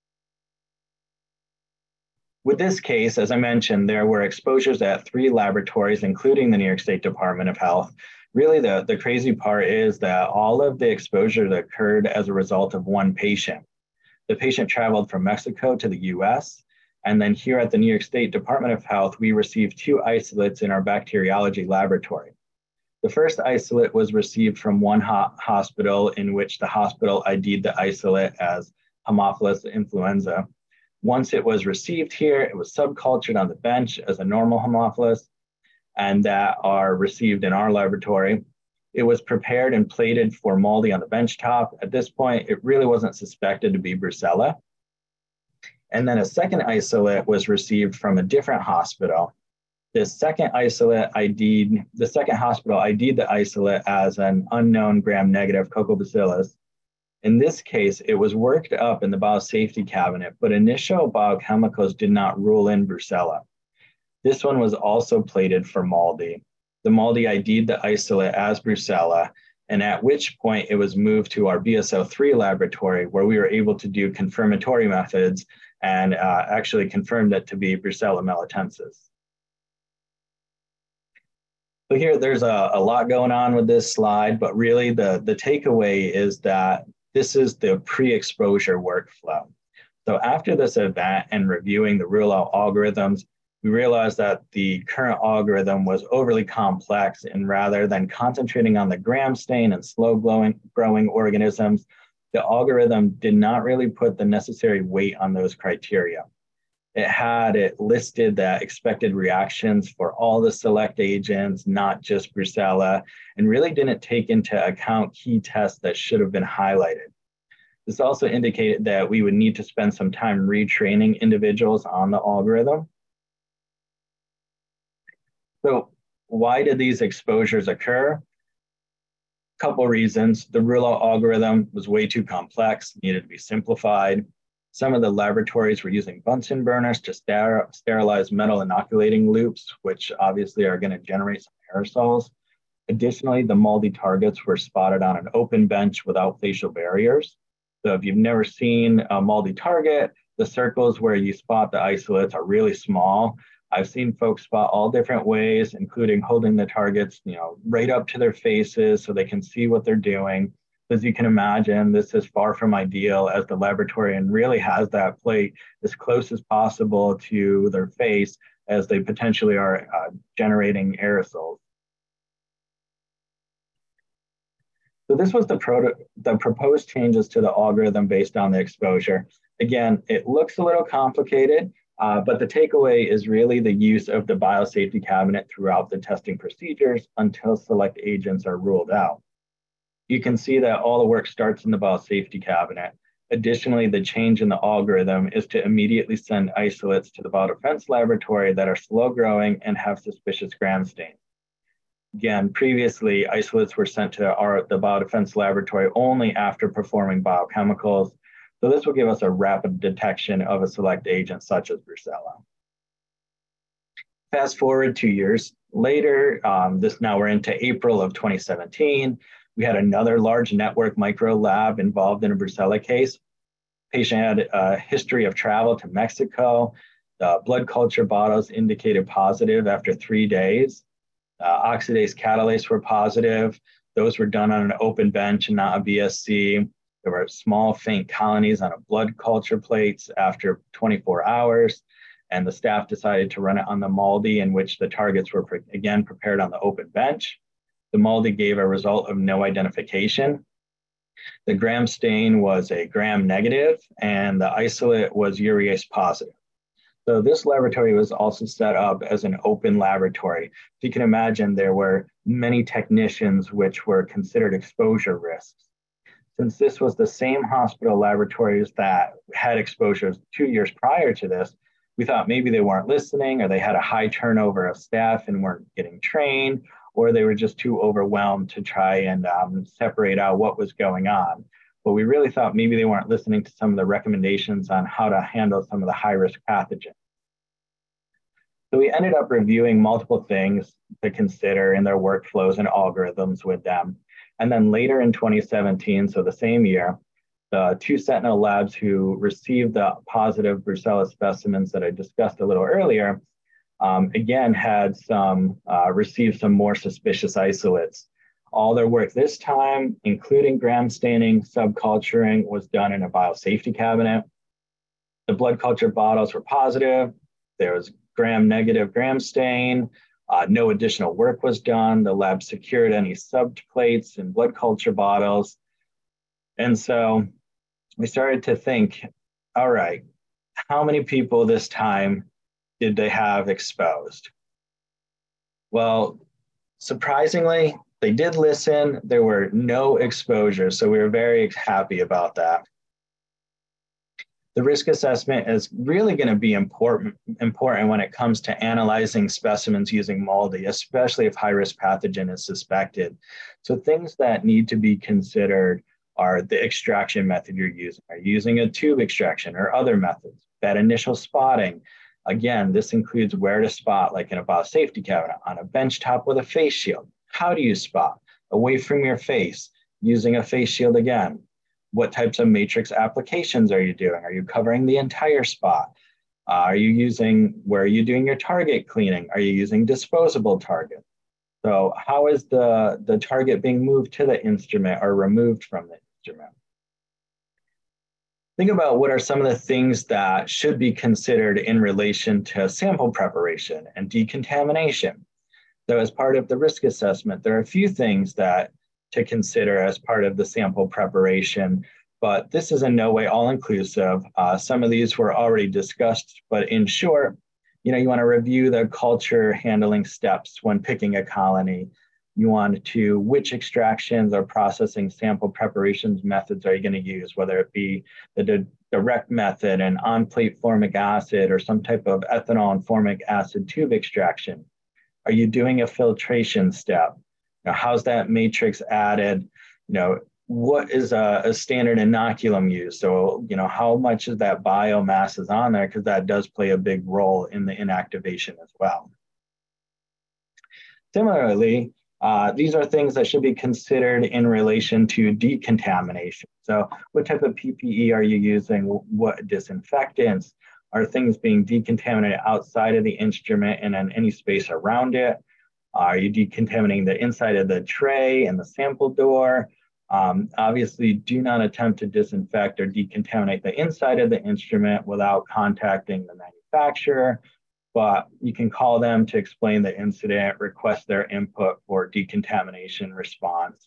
With this case, as I mentioned, there were exposures at 3 laboratories, including the New York State Department of Health. Really, the crazy part is that all of the exposures occurred as a result of one patient. The patient traveled from Mexico to the US, and then here at the New York State Department of Health, we received 2 isolates in our bacteriology laboratory. The first isolate was received from one hospital in which the hospital ID'd the isolate as Haemophilus influenza. Once it was received here, it was subcultured on the bench as a normal Haemophilus, and that are received in our laboratory. It was prepared and plated for MALDI on the bench top. At this point, it really wasn't suspected to be Brucella. And then a second isolate was received from a different hospital. The second hospital ID'd the isolate as an unknown gram-negative Coccobacillus. In this case, it was worked up in the biosafety cabinet, but initial biochemicals did not rule in Brucella. This one was also plated for MALDI. The MALDI ID'd the isolate as Brucella, and at which point it was moved to our BSL-3 laboratory, where we were able to do confirmatory methods and actually confirmed it to be Brucella melitensis. So here, there's a lot going on with this slide, but really the takeaway is that this is the pre-exposure workflow. So after this event and reviewing the rule-out algorithms, we realized that the current algorithm was overly complex, and rather than concentrating on the gram stain and slow growing organisms, the algorithm did not really put the necessary weight on those criteria. It listed the expected reactions for all the select agents, not just Brucella, and really didn't take into account key tests that should have been highlighted. This also indicated that we would need to spend some time retraining individuals on the algorithm. So why did these exposures occur? Couple reasons. The rule-out algorithm was way too complex, needed to be simplified. Some of the laboratories were using Bunsen burners to sterilize metal inoculating loops, which obviously are going to generate some aerosols. Additionally, the MALDI targets were spotted on an open bench without facial barriers. So if you've never seen a MALDI target, the circles where you spot the isolates are really small. I've seen folks spot all different ways, including holding the targets, right up to their faces so they can see what they're doing. As you can imagine, this is far from ideal, as the laboratorian really has that plate as close as possible to their face as they potentially are generating aerosols. So this was the proposed changes to the algorithm based on the exposure. Again, it looks a little complicated, but the takeaway is really the use of the biosafety cabinet throughout the testing procedures until select agents are ruled out. You can see that all the work starts in the biosafety cabinet. Additionally, the change in the algorithm is to immediately send isolates to the biodefense laboratory that are slow growing and have suspicious gram stains. Again, previously, isolates were sent to the biodefense laboratory only after performing biochemicals. So this will give us a rapid detection of a select agent such as Brucella. Fast forward 2 years later, now we're into April of 2017. We had another large network micro lab involved in a Brucella case. Patient had a history of travel to Mexico. The blood culture bottles indicated positive after 3 days. Oxidase catalase were positive. Those were done on an open bench and not a BSC. There were small, faint colonies on a blood culture plates after 24 hours. And the staff decided to run it on the MALDI, in which the targets were again prepared on the open bench. The MALDI gave a result of no identification. The gram stain was a gram negative, and the isolate was urease positive. So this laboratory was also set up as an open laboratory. If you can imagine, there were many technicians which were considered exposure risks. Since this was the same hospital laboratories that had exposures 2 years prior to this, we thought maybe they weren't listening, or they had a high turnover of staff and weren't getting trained, or they were just too overwhelmed to try and separate out what was going on. But we really thought maybe they weren't listening to some of the recommendations on how to handle some of the high-risk pathogens. So we ended up reviewing multiple things to consider in their workflows and algorithms with them. And then later in 2017, so the same year, the 2 Sentinel labs who received the positive Brucella specimens that I discussed a little earlier, again had received some more suspicious isolates. All their work this time, including gram staining, subculturing, was done in a biosafety cabinet. The blood culture bottles were positive. There was gram negative gram stain. No additional work was done. The lab secured any subbed plates and blood culture bottles. And so we started to think, all right, how many people this time did they have exposed? Well, surprisingly, they did listen. There were no exposures, so we were very happy about that. The risk assessment is really going to be important when it comes to analyzing specimens using MALDI, especially if high-risk pathogen is suspected. So things that need to be considered are the extraction method you're using. Are you using a tube extraction or other methods? That initial spotting. Again, this includes where to spot, like in a biosafety cabinet, on a bench top with a face shield. How do you spot? Away from your face, using a face shield again. What types of matrix applications are you doing? Are you covering the entire spot? Where are you doing your target cleaning? Are you using disposable targets? So how is the target being moved to the instrument or removed from the instrument? Think about what are some of the things that should be considered in relation to sample preparation and decontamination. So as part of the risk assessment, there are a few things to consider as part of the sample preparation, but this is in no way all-inclusive. Some of these were already discussed, but in short, you want to review the culture handling steps when picking a colony. You want to, which extractions or processing sample preparations methods are you going to use, whether it be the direct method, an on-plate formic acid, or some type of ethanol and formic acid tube extraction. Are you doing a filtration step? how's that matrix added? What is a standard inoculum used? So, how much of that biomass is on there, because that does play a big role in the inactivation as well. Similarly, these are things that should be considered in relation to decontamination. So what type of PPE are you using? What disinfectants? Are things being decontaminated outside of the instrument and in any space around it? Are you decontaminating the inside of the tray and the sample door? Obviously, do not attempt to disinfect or decontaminate the inside of the instrument without contacting the manufacturer, but you can call them to explain the incident, request their input for decontamination response.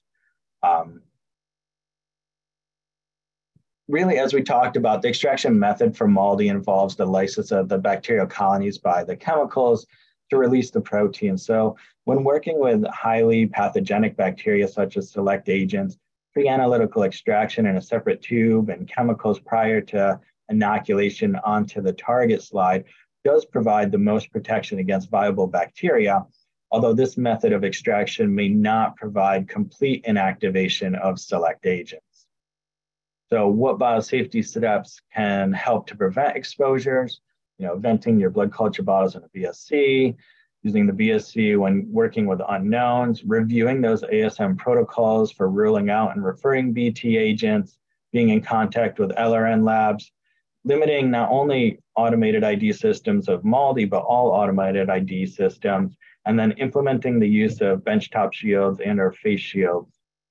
Really, as we talked about, the extraction method for MALDI involves the lysis of the bacterial colonies by the chemicals to release the protein. So when working with highly pathogenic bacteria, such as select agents, pre-analytical extraction in a separate tube and chemicals prior to inoculation onto the target slide does provide the most protection against viable bacteria, although this method of extraction may not provide complete inactivation of select agents. So what biosafety steps can help to prevent exposures? Venting your blood culture bottles in a BSC, using the BSC when working with unknowns, reviewing those ASM protocols for ruling out and referring BT agents, being in contact with LRN labs, limiting not only automated ID systems of MALDI, but all automated ID systems, and then implementing the use of benchtop shields and or face shields.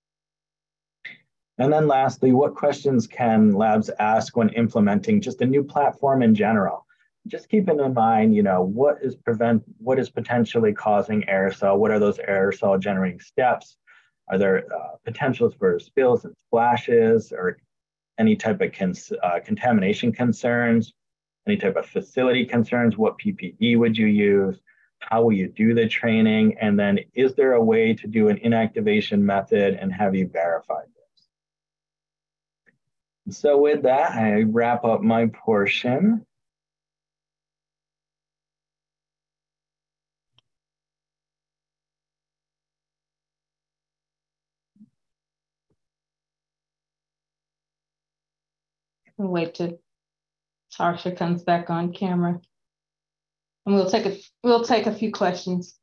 And then lastly, what questions can labs ask when implementing just a new platform in general? Just keeping in mind, what is potentially causing aerosol? What are those aerosol generating steps? Are there potentials for spills and splashes, or any type of contamination concerns, any type of facility concerns? What PPE would you use? How will you do the training? And then is there a way to do an inactivation method, and have you verified this? And so with that, I wrap up my portion. We'll wait till Tarsha comes back on camera, and we'll take a few questions.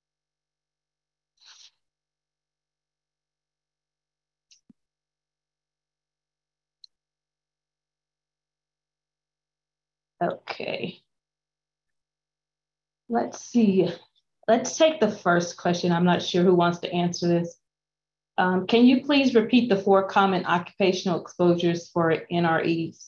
Okay. Let's see. Let's take the first question. I'm not sure who wants to answer this. Can you please repeat the 4 common occupational exposures for NREs?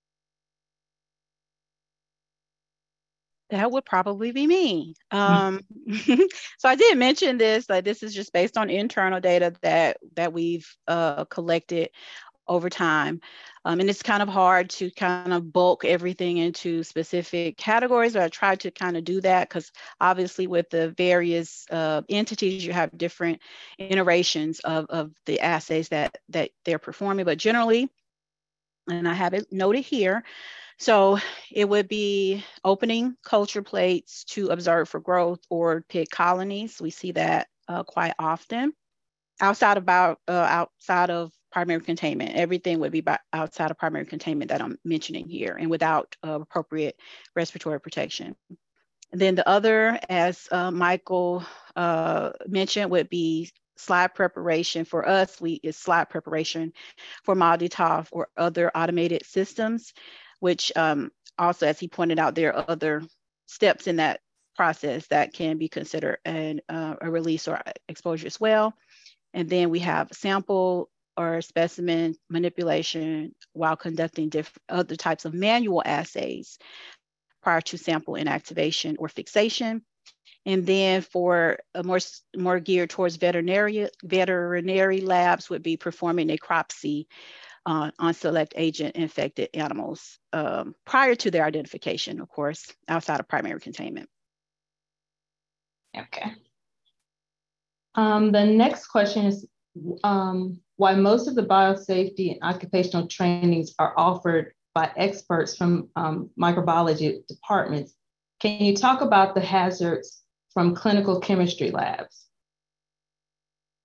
That would probably be me. So I did mention this, like this is just based on internal data that we've collected over time. And it's kind of hard to kind of bulk everything into specific categories, but I tried to kind of do that because obviously with the various entities, you have different iterations of the assays that they're performing, but generally, and I have it noted here, so it would be opening culture plates to observe for growth or pick colonies. We see that quite often. Outside of primary containment, everything would be outside of primary containment that I'm mentioning here, and without appropriate respiratory protection. And then the other, as Michael mentioned, would be slide preparation. For us, is slide preparation for MALDI-TOF or other automated systems, which also, as he pointed out, there are other steps in that process that can be considered a release or exposure as well. And then we have sample or specimen manipulation while conducting other types of manual assays prior to sample inactivation or fixation. And then for a more geared towards veterinary labs would be performing necropsy on select agent infected animals prior to their identification, of course, outside of primary containment. Okay. The next question is why most of the biosafety and occupational trainings are offered by experts from microbiology departments. Can you talk about the hazards from clinical chemistry labs?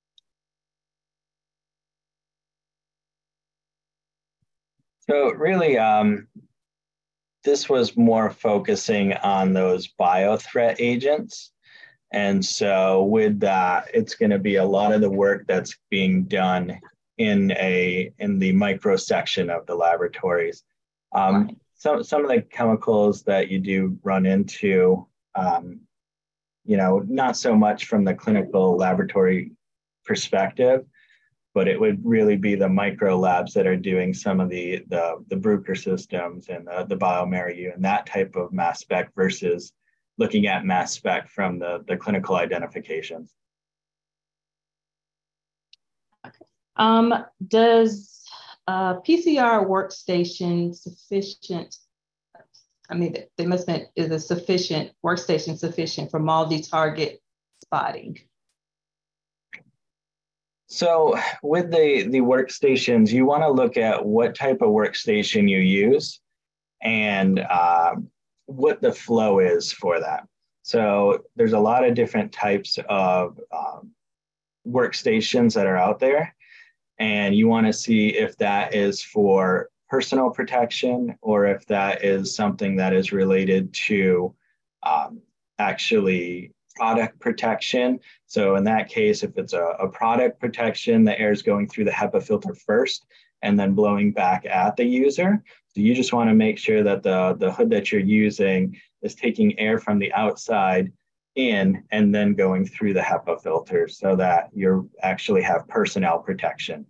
So really, this was more focusing on those biothreat agents. And so with that, it's going to be a lot of the work that's being done in the micro section of the laboratories. Some of the chemicals that you do run into, not so much from the clinical laboratory perspective, but it would really be the micro labs that are doing some of the Bruker systems and the bioMérieux and that type of mass spec versus looking at mass spec from the clinical identifications. Does PCR workstation sufficient? I mean, they must mean, is a sufficient workstation sufficient for multi-target spotting? So with the workstations, you want to look at what type of workstation you use and what the flow is for that. So there's a lot of different types of workstations that are out there, and you want to see if that is for personal protection or if that is something that is related to actually product protection. So in that case, if it's a product protection, the air is going through the HEPA filter first and then blowing back at the user. So you just want to make sure that the hood that you're using is taking air from the outside in and then going through the HEPA filter so that you actually have personnel protection.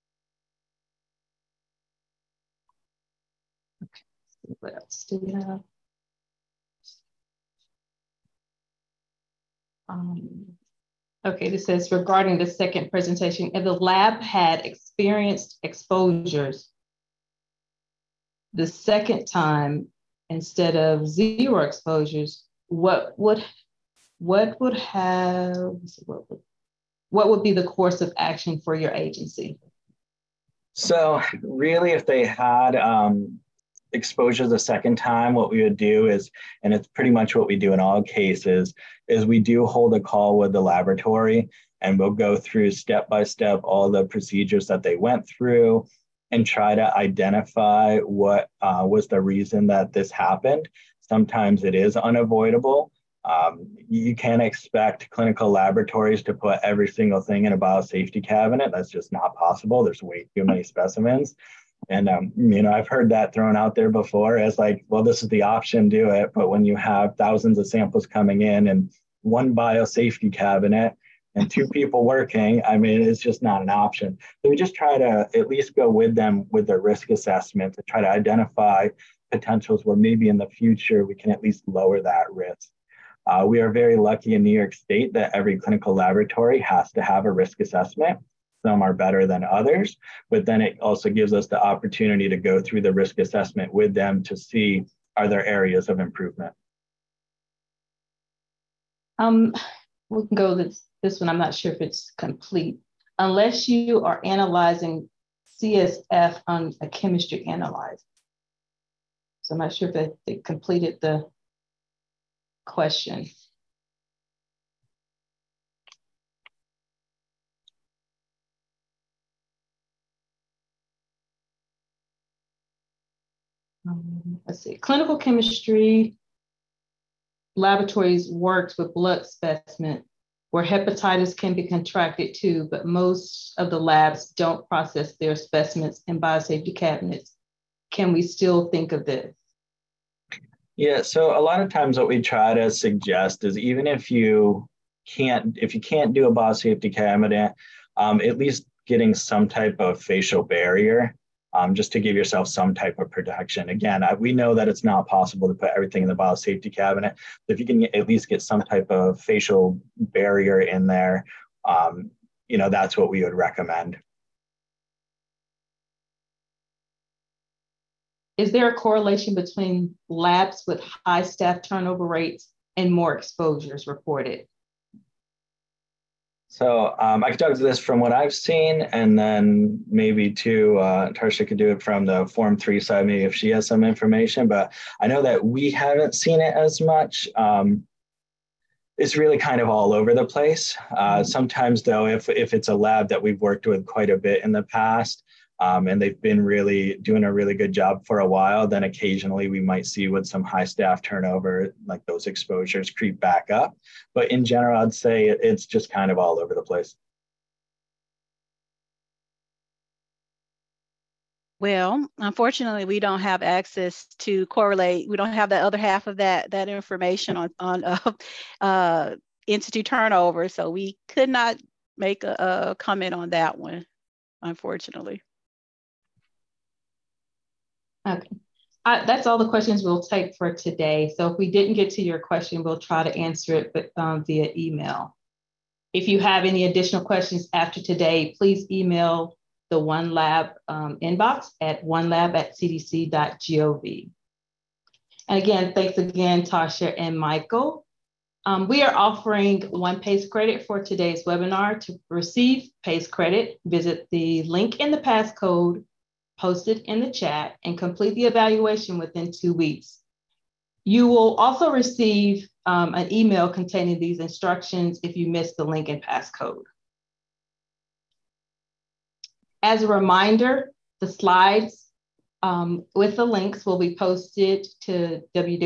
Okay, what else do we have? Okay, this says regarding the second presentation, if the lab had experienced exposures the second time instead of 0 exposures, what would be the course of action for your agency? So really, if they had exposure the second time, what we would do is, and it's pretty much what we do in all cases, is we do hold a call with the laboratory and we'll go through step by step all the procedures that they went through and try to identify what was the reason that this happened. Sometimes it is unavoidable. You can't expect clinical laboratories to put every single thing in a biosafety cabinet. That's just not possible. There's way too many specimens. And, I've heard that thrown out there before as like, well, this is the option, do it. But when you have thousands of samples coming in and one biosafety cabinet and 2 people working, I mean, it's just not an option. So we just try to at least go with them with their risk assessment to try to identify potentials where maybe in the future we can at least lower that risk. We are very lucky in New York State that every clinical laboratory has to have a risk assessment. Some are better than others, but then it also gives us the opportunity to go through the risk assessment with them to see, are there areas of improvement? We can go this one. I'm not sure if it's complete. Unless you are analyzing CSF on a chemistry analyzer. So I'm not sure if they completed the question. Let's see, clinical chemistry laboratories works with blood specimen where hepatitis can be contracted too, but most of the labs don't process their specimens in biosafety cabinets. Can we still think of this? Yeah, so a lot of times what we try to suggest is even if you can't do a biosafety cabinet, at least getting some type of facial barrier just to give yourself some type of protection. Again, we know that it's not possible to put everything in the biosafety cabinet. But if you can at least get some type of facial barrier in there, that's what we would recommend. Is there a correlation between labs with high staff turnover rates and more exposures reported? So I could talk to this from what I've seen, and then maybe too, Tarsha could do it from the Form 3 side, maybe if she has some information, but I know that we haven't seen it as much. It's really kind of all over the place. Sometimes though, if it's a lab that we've worked with quite a bit in the past, And they've been really doing a really good job for a while. Then occasionally we might see with some high staff turnover, like those exposures creep back up. But in general, I'd say it's just kind of all over the place. Well, unfortunately, we don't have access to correlate. We don't have the other half of that information on entity turnover, so we could not make a comment on that one, unfortunately. Okay, that's all the questions we'll take for today. So if we didn't get to your question, we'll try to answer it via email. If you have any additional questions after today, please email the OneLab inbox at onelab@cdc.gov. And again, thanks again, Tasha and Michael. We are offering 1 PACE credit for today's webinar. To receive PACE credit, visit the link in the passcode posted in the chat and complete the evaluation within 2 weeks. You will also receive an email containing these instructions if you missed the link and passcode. As a reminder, the slides with the links will be posted to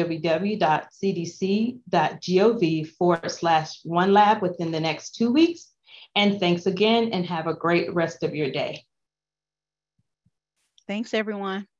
www.cdc.gov/OneLab within the next 2 weeks. And thanks again, and have a great rest of your day. Thanks, everyone.